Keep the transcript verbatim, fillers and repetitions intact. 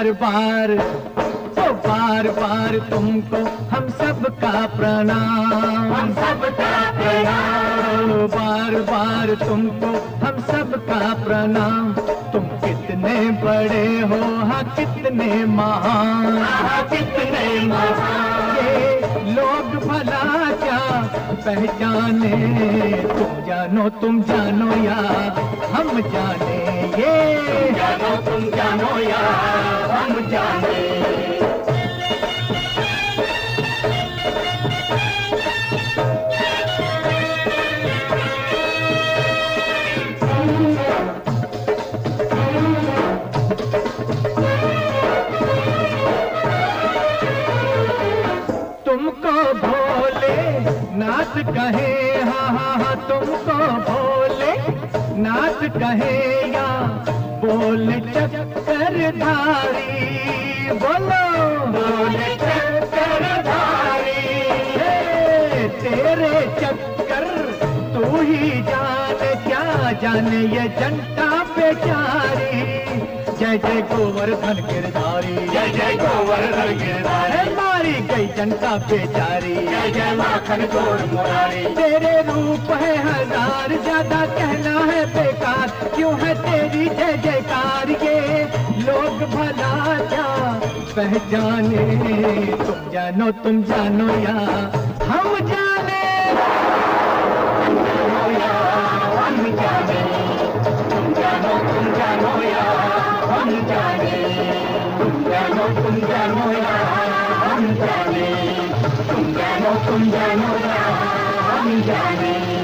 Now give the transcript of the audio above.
बार बार, ओ बार बार तुमको हम सबका प्रणाम, हम सबका प्रणाम। ओ बार बार तुमको हम सबका प्रणाम। तुम कितने बड़े हो, हाँ कितने महान, हाँ कितने महान। ये लोग भला क्या पहचाने, तुम जानो तुम जानो या हम जाने, ये तुम जानो तुम जानो या हम जाने। तुमको भोले नाथ कहे, हाँ हाँ हाँ तुमको भोले नाथ कहे या बोल चक्करधारी, बोलो बोले चक्करधारी। तेरे चक्कर तू ही जाने, क्या जाने ये जनता बेचारी। जय जय गोवर्धन गिरधारी, जय जय गोवर्धन गिरधारी। मारी गई जनता बेचारी, जय जय माखन चोर मुरारी। तेरे रूप है हजार, ज्यादा कहना है बेकार, क्यों है तेरी जय जयकार। ये लोग भला क्या पहचाने, तुम जानो तुम जानो या हम जाने, हम जाने। तुम जानो तुम जानो या हम जाने। तुम जानो तुम जानो या हम जाने। तुम जानो तुम जानो या हम जाने।